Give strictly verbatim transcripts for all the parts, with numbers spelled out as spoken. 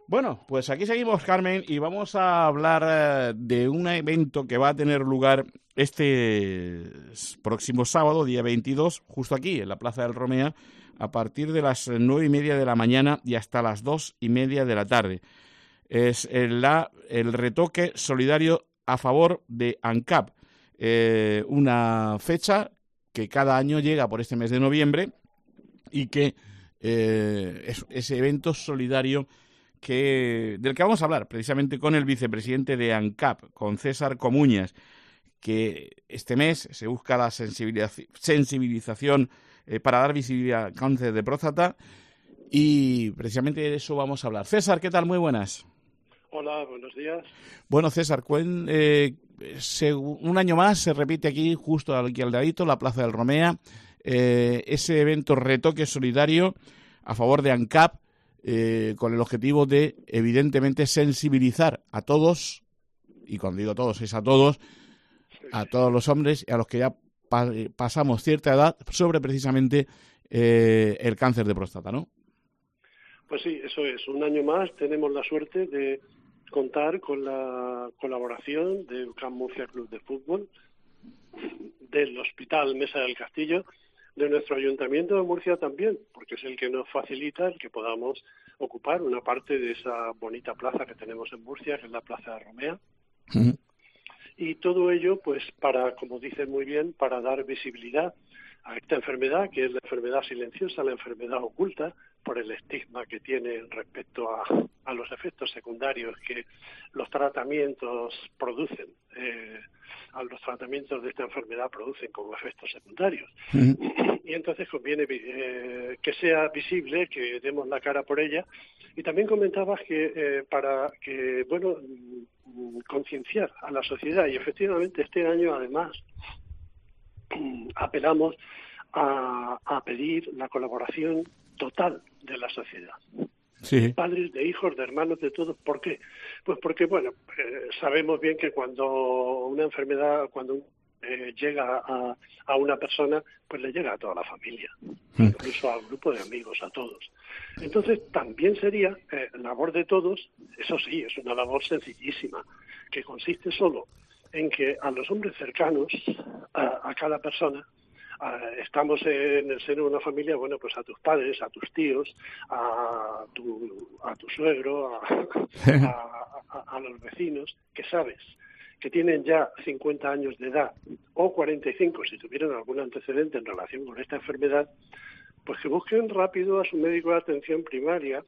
Bueno, pues aquí seguimos, Carmen, y vamos a hablar eh, de un evento que va a tener lugar este próximo sábado, día veintidós, justo aquí, en la Plaza del Romea, a partir de las nueve y media de la mañana y hasta las dos y media de la tarde. Es el, la, el retoque solidario a favor de ANCAP, eh, una fecha que cada año llega por este mes de noviembre y que eh, es ese evento solidario que, del que vamos a hablar precisamente con el vicepresidente de ANCAP, con César Comuñas, que este mes se busca la sensibilización, sensibilización eh, para dar visibilidad al cáncer de próstata y precisamente de eso vamos a hablar. César, ¿qué tal? Muy buenas. Hola, buenos días. Bueno, César, cuen, eh, se, un año más se repite aquí, justo aquí al ladito, la Plaza del Romea, eh, ese evento retoque solidario a favor de ANCAP, eh, con el objetivo de, evidentemente, sensibilizar a todos, y cuando digo todos es a todos, a todos los hombres y a los que ya pa pasamos cierta edad, sobre precisamente eh, el cáncer de próstata, ¿no? Pues sí, eso es. Un año más tenemos la suerte de contar con la colaboración del Camp Murcia Club de Fútbol, del Hospital Mesa del Castillo, de nuestro Ayuntamiento de Murcia también, porque es el que nos facilita el que podamos ocupar una parte de esa bonita plaza que tenemos en Murcia, que es la Plaza de Romea. Uh-huh. Y todo ello, pues, para, como dicen muy bien, para dar visibilidad a esta enfermedad, que es la enfermedad silenciosa, la enfermedad oculta, por el estigma que tiene respecto a, a los efectos secundarios que los tratamientos producen, eh, a los tratamientos de esta enfermedad producen como efectos secundarios. Uh-huh. Y entonces conviene eh, que sea visible, que demos la cara por ella. Y también comentabas que eh, para que, bueno, concienciar a la sociedad, y efectivamente este año además apelamos a, a pedir la colaboración total de la sociedad. Sí. De padres, de hijos, de hermanos, de todos. ¿Por qué? Pues porque, bueno, eh, sabemos bien que cuando una enfermedad, cuando eh, llega a, a una persona, pues le llega a toda la familia, mm. incluso al grupo de amigos, a todos. Entonces, también sería eh, labor de todos, eso sí, es una labor sencillísima, que consiste solo en que a los hombres cercanos, a, a cada persona, Uh, estamos en el seno de una familia, bueno, pues a tus padres, a tus tíos, a tu, a tu suegro, a, a, a, a los vecinos, que sabes que tienen ya cincuenta años de edad o cuarenta y cinco si tuvieron algún antecedente en relación con esta enfermedad, pues que busquen rápido a su médico de atención primaria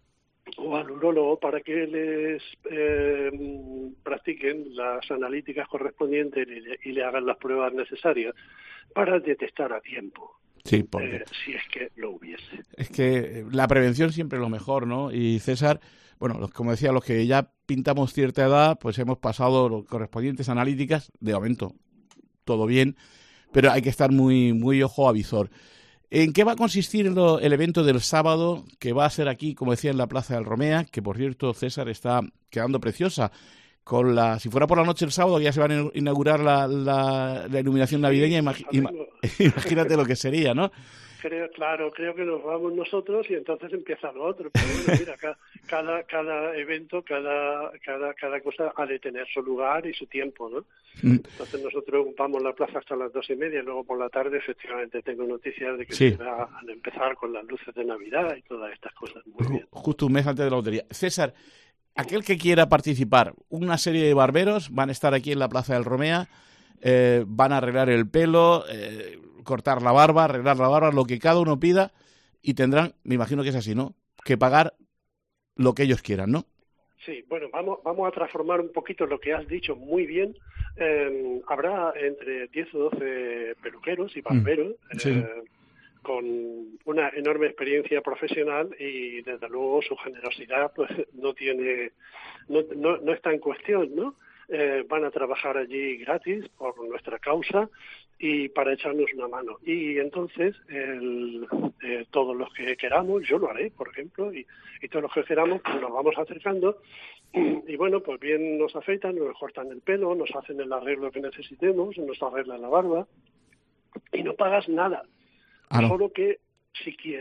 o al urólogo para que les eh, practiquen las analíticas correspondientes y le, y le hagan las pruebas necesarias para detectar a tiempo, sí, porque eh, si es que lo hubiese. Es que la prevención siempre es lo mejor, ¿no? Y César, bueno, los, como decía, los que ya pintamos cierta edad, pues hemos pasado los correspondientes analíticas, de momento todo bien, pero hay que estar muy, muy ojo a visor. ¿En qué va a consistir lo, el evento del sábado, que va a ser aquí, como decía, en la Plaza del Romea, que por cierto, César, está quedando preciosa? Con la, si fuera por la noche el sábado, ya se va a inaugurar la, la, la iluminación navideña, sí, imagi ima imagínate lo que sería, ¿no? Creo, claro, creo que nos vamos nosotros y entonces empieza lo otro. Pero bueno, mira, cada, cada evento, cada, cada, cada cosa ha de tener su lugar y su tiempo, ¿no? Entonces nosotros ocupamos la plaza hasta las dos y media y luego por la tarde, efectivamente, tengo noticias de que sí. se van a empezar con las luces de Navidad y todas estas cosas. Muy bien. Justo un mes antes de la lotería. César, aquel que quiera participar, una serie de barberos van a estar aquí en la Plaza del Romea, eh, van a arreglar el pelo, eh, cortar la barba, arreglar la barba, lo que cada uno pida, y tendrán, me imagino que es así, ¿no?, que pagar lo que ellos quieran, ¿no? Sí, bueno, vamos, vamos a transformar un poquito lo que has dicho muy bien. Eh, habrá entre diez o doce peluqueros y barberos, mm, sí. eh, con una enorme experiencia profesional y desde luego su generosidad pues no tiene no, no, no está en cuestión, ¿no? Eh, van a trabajar allí gratis por nuestra causa y para echarnos una mano. Y entonces el, eh, todos los que queramos, yo lo haré, por ejemplo, y, y todos los que queramos, pues nos vamos acercando y, y bueno, pues bien nos afeitan, nos cortan el pelo, nos hacen el arreglo que necesitemos, nos arreglan la barba y no pagas nada. Ah, no. Solo que si quieres,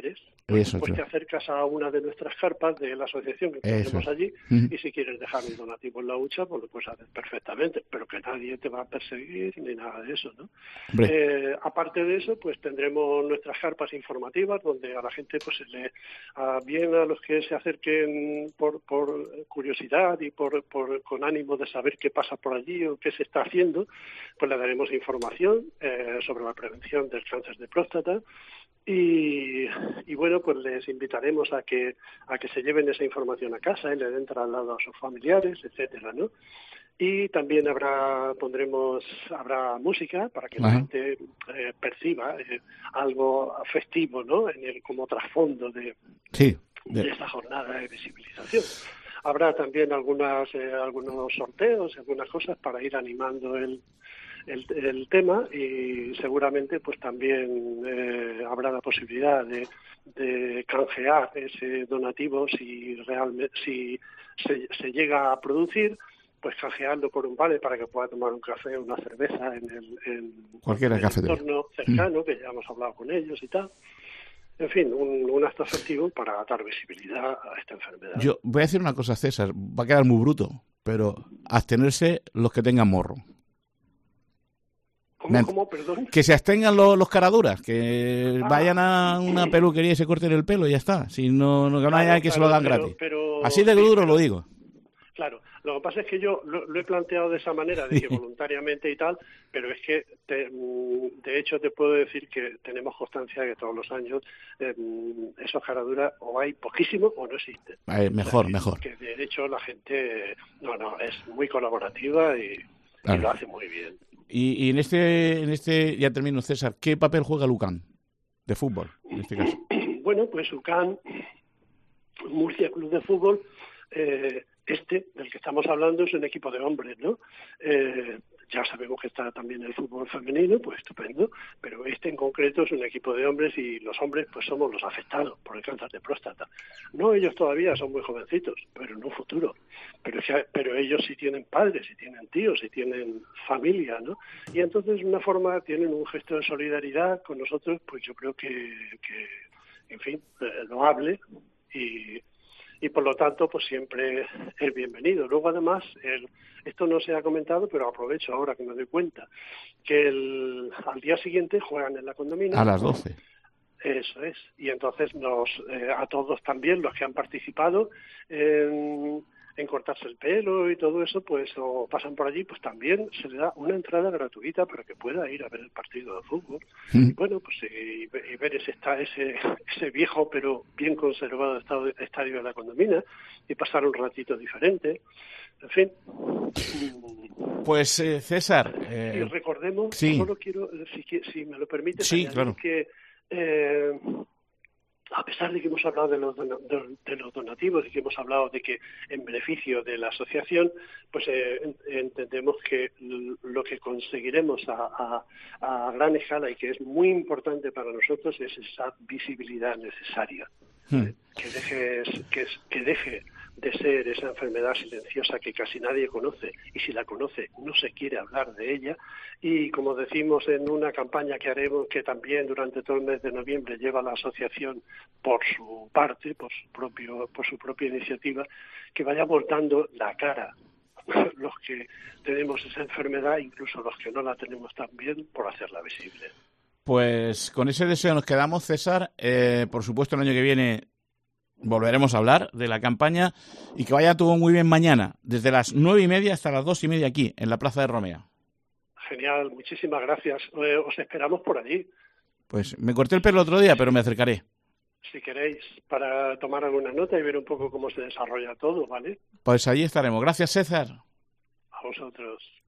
Pues, pues te acercas a una de nuestras carpas de la asociación que tenemos allí uh-huh. y si quieres dejar un donativo en la hucha, pues lo puedes hacer perfectamente, pero que nadie te va a perseguir ni nada de eso, ¿no? Eh, aparte de eso, pues tendremos nuestras carpas informativas donde a la gente pues se le a, bien a los que se acerquen por, por curiosidad y por, por con ánimo de saber qué pasa por allí o qué se está haciendo, pues le daremos información eh, sobre la prevención del cáncer de próstata. Y, y bueno, pues les invitaremos a que a que se lleven esa información a casa y le den traslado a sus familiares, etcétera, ¿no? Y también habrá pondremos habrá música para que Ajá. la gente eh, perciba eh, algo festivo, ¿no? En el como trasfondo de, sí, de... de esta jornada de visibilización. Habrá también algunas eh, algunos sorteos, algunas cosas para ir animando el El, el tema y seguramente pues también eh, habrá la posibilidad de, de canjear ese donativo si realmente si se, se llega a producir, pues canjearlo por un vale para que pueda tomar un café o una cerveza en el, en, Cualquier en el café entorno cercano, mm. que ya hemos hablado con ellos y tal. En fin, un, un acto efectivo para dar visibilidad a esta enfermedad. Yo voy a decir una cosa, César, va a quedar muy bruto, pero abstenerse los que tengan morro. ¿Cómo, cómo, perdón? Que se abstengan los, los caraduras, que ah. vayan a una peluquería y se corten el pelo y ya está. Si no, no, no hay claro, que claro, se lo dan pero, gratis. Pero, Así de duro sí, pero, lo digo. Claro, lo que pasa es que yo lo, lo he planteado de esa manera, de que voluntariamente y tal, pero es que, te, de hecho, te puedo decir que tenemos constancia de que todos los años eh, esos caraduras o hay poquísimos o no existen. Eh, mejor, o sea, mejor. Que de hecho la gente, no, no, es muy colaborativa y, claro. y lo hace muy bien. Y, y en este, en este, ya termino, César, ¿qué papel juega Lucan de fútbol, en este caso? Bueno, pues Lucan, Murcia Club de Fútbol, eh, este, del que estamos hablando, es un equipo de hombres, ¿no? Eh, ya sabemos que está también el fútbol femenino, pues estupendo, pero este en concreto es un equipo de hombres y los hombres pues somos los afectados por el cáncer de próstata. No ellos todavía son muy jovencitos, pero en un futuro. Pero, pero ellos sí tienen padres, sí tienen tíos, sí tienen familia, ¿no? Y entonces de una forma tienen un gesto de solidaridad con nosotros, pues yo creo que, que en fin, eh, loable y... y por lo tanto pues siempre es bienvenido. Luego además, el, esto no se ha comentado, pero aprovecho ahora que me doy cuenta, que el, al día siguiente juegan en la Condomina. A las doce. Eso es. Y entonces nos eh, a todos también, los que han participado en, en cortarse el pelo y todo eso, pues o pasan por allí, pues también se le da una entrada gratuita para que pueda ir a ver el partido de fútbol. Mm. Y bueno, pues y, y ver ese, ese ese viejo pero bien conservado estado, estadio de la Condomina y pasar un ratito diferente. En fin. Pues eh, César. Eh... Y recordemos, sí. solo quiero, si, si me lo permite, sí, claro. que eh, a pesar de que hemos hablado de los, don, de los donativos y que hemos hablado de que en beneficio de la asociación, pues eh, entendemos que lo que conseguiremos a, a, a gran escala y que es muy importante para nosotros es esa visibilidad necesaria. Hmm. Eh, que deje, que, que deje de ser esa enfermedad silenciosa que casi nadie conoce y si la conoce no se quiere hablar de ella y como decimos en una campaña que haremos que también durante todo el mes de noviembre lleva la asociación por su parte, por su propio, por su propia iniciativa, que vayamos dando la cara los que tenemos esa enfermedad, incluso los que no la tenemos tan bien, por hacerla visible. Pues con ese deseo nos quedamos, César. Eh, por supuesto el año que viene volveremos a hablar de la campaña y que vaya todo muy bien mañana, desde las nueve y media hasta las dos y media aquí, en la Plaza de Romea. Genial, muchísimas gracias. Eh, os esperamos por allí. Pues me corté el pelo el otro día, pero me acercaré. Si queréis, para tomar alguna nota y ver un poco cómo se desarrolla todo, ¿vale? Pues allí estaremos. Gracias, César. A vosotros.